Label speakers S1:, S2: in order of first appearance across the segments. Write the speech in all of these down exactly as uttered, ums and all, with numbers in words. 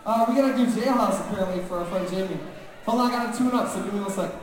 S1: Uh, we gotta do Jailhouse apparently for our friend Jamie. Hold on, I gotta tune up, so give me one sec.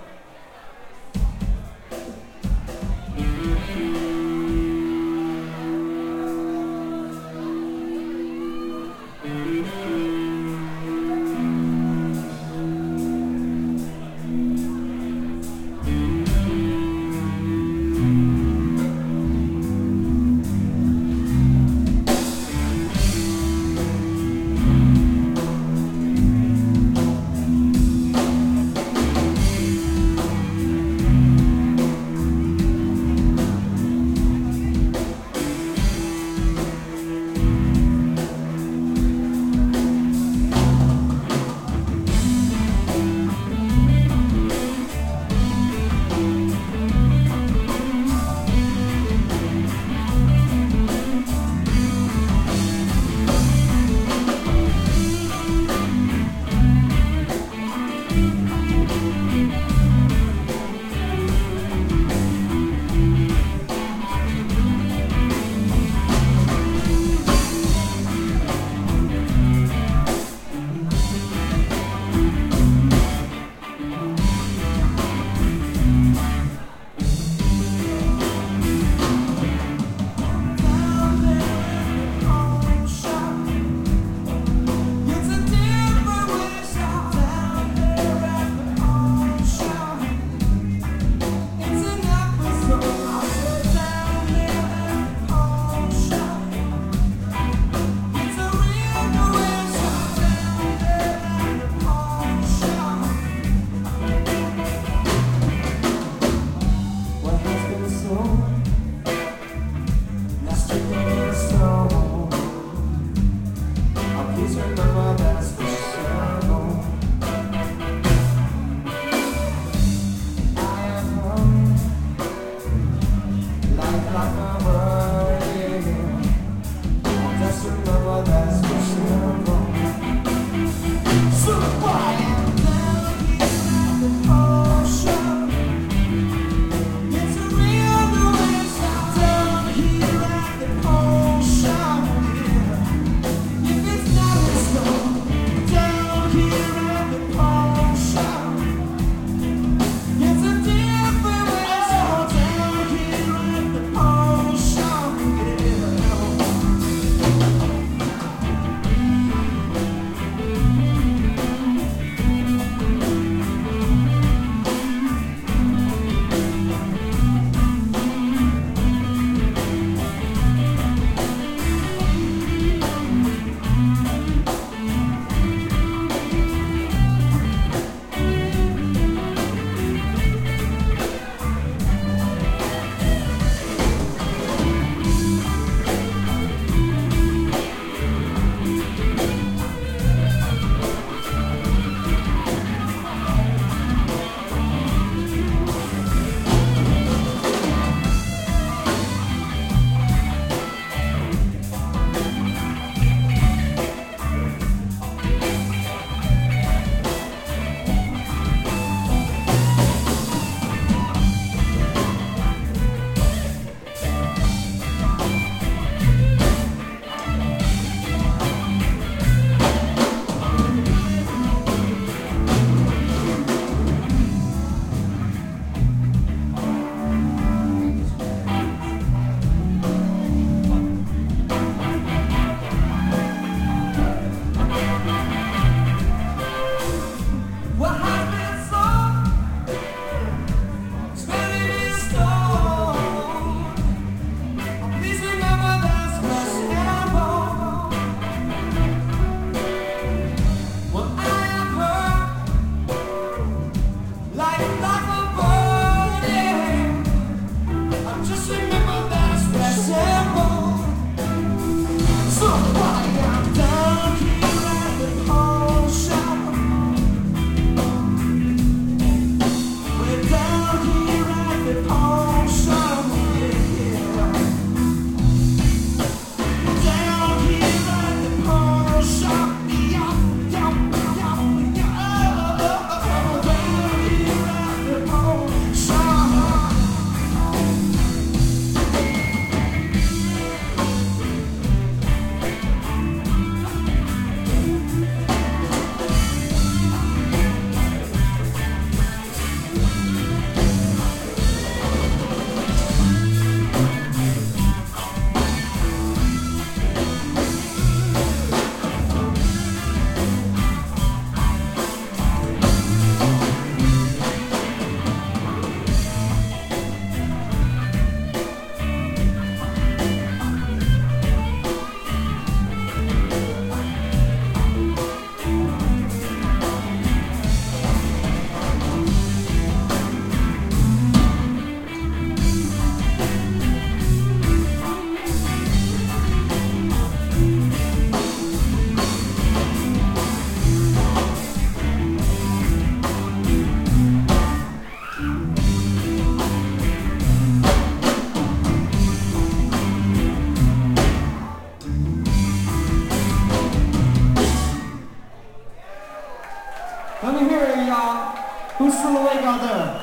S1: Let me hear it, y'all. Who's still awake out there?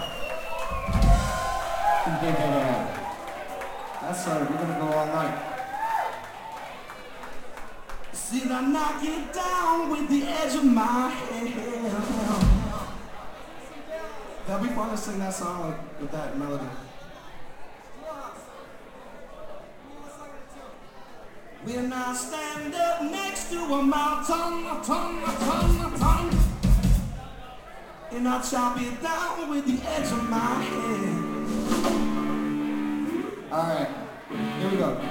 S1: Yeah. That's right, we're gonna go all night.
S2: See, I knock it down with the edge of my head. That'd be fun to sing that song with, with that melody. When I stand up next to a mountain, a ton, a ton, a ton, and I chop it down with the edge of my head.
S1: All right, here we go.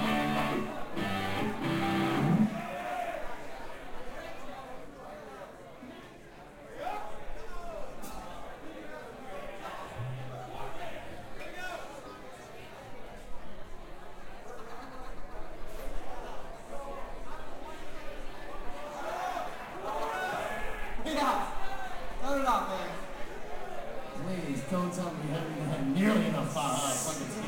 S3: Please don't tell me you haven't had nearly enough uh, fucking